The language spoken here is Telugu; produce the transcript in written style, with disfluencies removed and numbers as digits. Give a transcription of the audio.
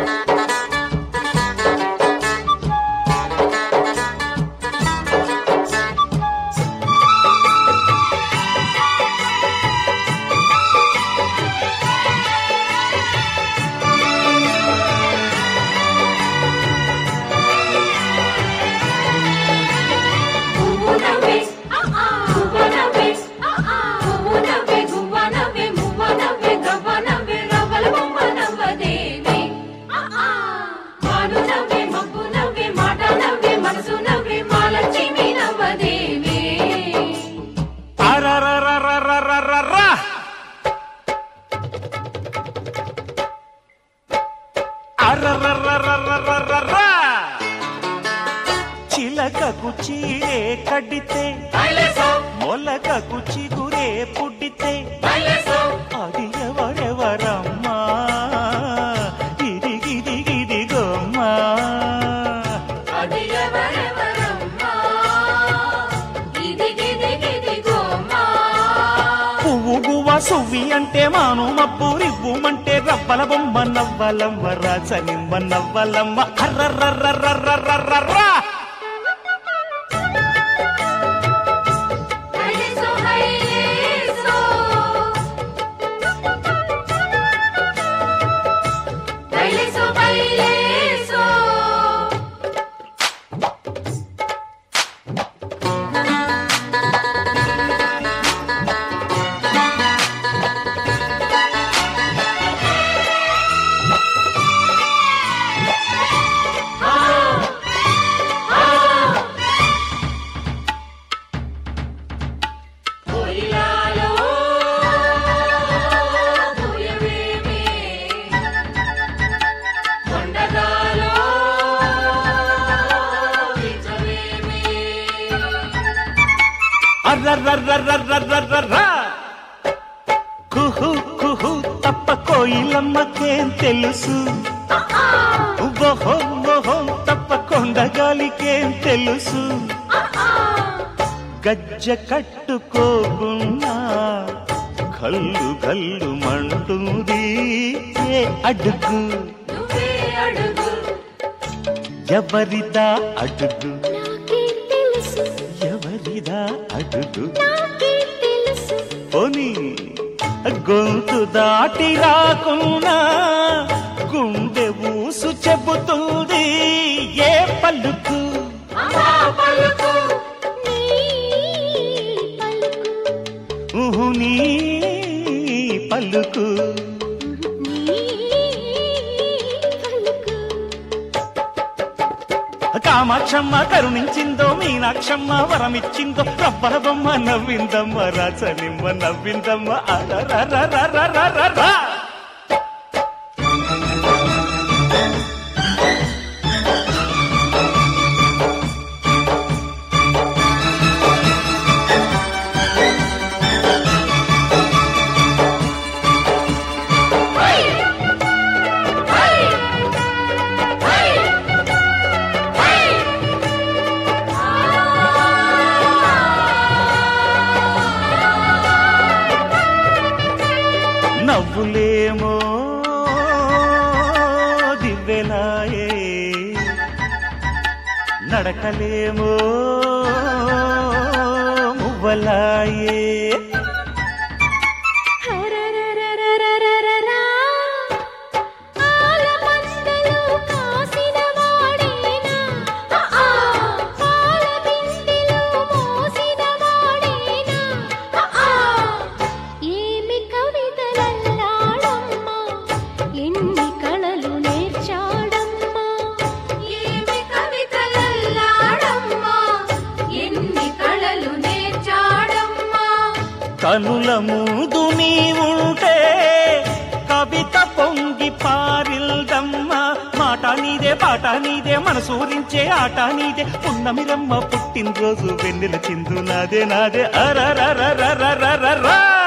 చిలకకు చీరే కడితే మొలకకు చిగురే పుట్టితే అది ఎవరెవరమ్మా ఇదిగిదిగిదిగోమ్మా పువ్వు గువ్వ సువ్వి అంటే మాను మబ్బు రివ్వుమంటే రవ్వల బొమ్మ నవ్వలమ్మ రాచనిమ్మ నవ్వలమ్మ అర్రర్రర్రర్రర్రర్రా కుహు కుహు తప్ప కోయిలమ్మకేం తెలుసు ఓహో ఓహో తప్ప కొండగాలికేం తెలుసు గజ్జ కట్టుకోకున్నా కల్లు కల్లు మంటుంది ఏ అడుగు ఎవరిదా అడుగు ఎవరిదా అడుగు పోనీ గొంతు దాటి రాకున్నా గుండె ఊసు చెబుతుంది ఏ పలుకు నీ పలుకు కామాక్షమ్మ కరుణించిందో మీనాక్షమ్మ వరమిచ్చిందో రబ్బల బొమ్మ నవ్విందమ్మ రాచనిమ్మ నవ్విందమ్మ అరరరరరరరరా నవ్వులేమో దివ్వెలాయే నడకలేమో మువ్వలాయే కనుల ముందు నీవుంటే కవిత పొంగి పారిల్దమ్మా మాట నీదే పాట నీదే మనసూరించే ఆట నీదే పున్నమిరమ్మ పుట్టినరోజు వెన్నెల చిందు నాదే నాదే అరరరరరరరా